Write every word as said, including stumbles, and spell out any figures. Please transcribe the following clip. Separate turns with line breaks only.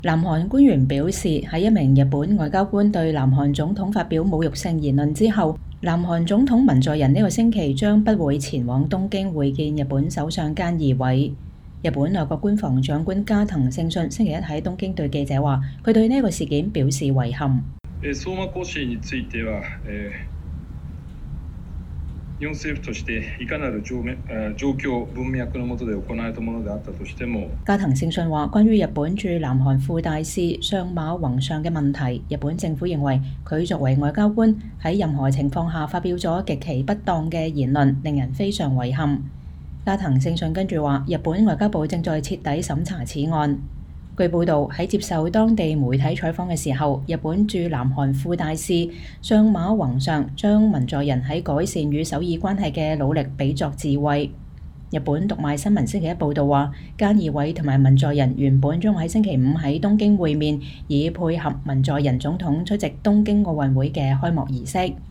南韓官員表示，喺一名日本外交官對南韓總統發表侮辱性言論之後，南韓總統文在寅呢個星期將不會前往東京會見日本首相菅義偉。日本內閣官房長官加藤勝信星期一喺東京對記者話，佢對呢個事件表示遺憾。
相馬越氏については、えー日本政府としていかなる状況、文脈の下で行われたものであったとしても，
加藤勝信話：關於日本駐南韓副大使相馬宏尚嘅問題，日本政府認為佢作為外交官喺任何情況下發表咗極其不當嘅言論，令人非常遺憾。加藤勝信跟住話：日本外交部正在徹底審查此案。據報導，喺接受當地媒體採訪嘅時候，日本駐南韓副大使相馬宏尚將文在寅喺改善與首爾關係嘅努力比作自慰。日本讀賣新聞星期一報導話，菅義偉同埋文在寅原本將喺星期五喺東京會面，以配合文在寅總統出席東京奧運會嘅開幕儀式。